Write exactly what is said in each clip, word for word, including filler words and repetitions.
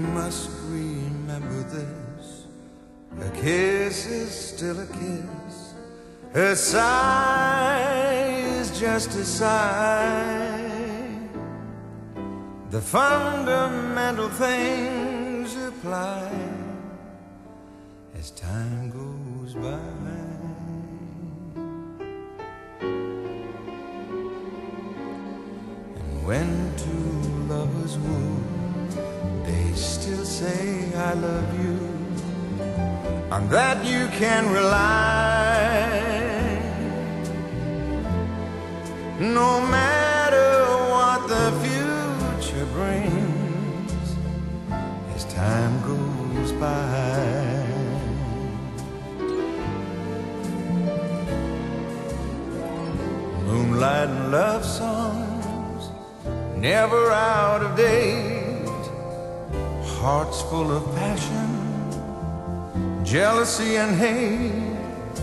must remember this. A kiss is still a kiss. A sigh is just a sigh. The fundamental things apply as time goes by. And when two lovers woo, they still say I love you. On that you can rely. No matter what the future brings, as time goes by. Moonlight and love songs, never out of date. Hearts full of passion, jealousy and hate.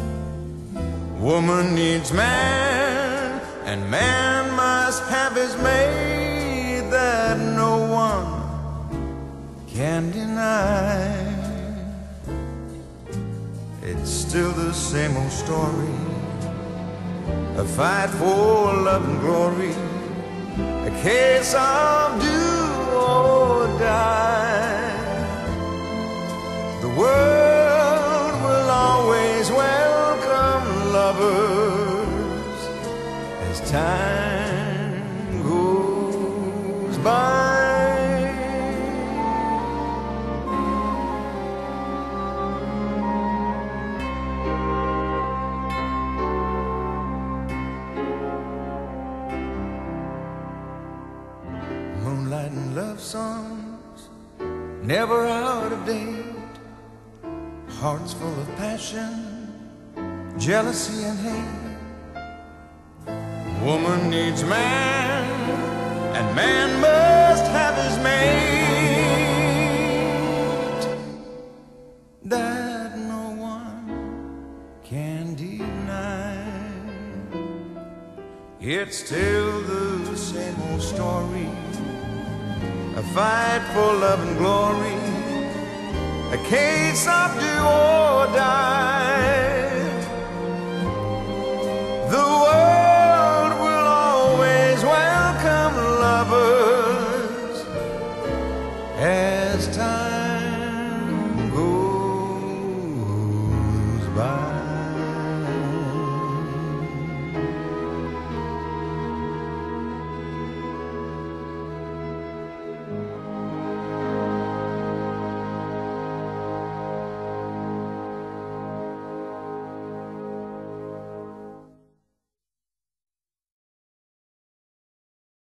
Woman needs man, and man must have his mate, that no one can deny. It's still the same old story, a fight for love and glory, a case of do or die. The world will always welcome lovers as time goes by. Moonlight and love songs, never out of date. Hearts full of passion, jealousy and hate. Woman needs man, and man must have his mate, that no one can deny. It's still the same old story, a fight for love and glory, a case of do or die. The world will always welcome lovers as time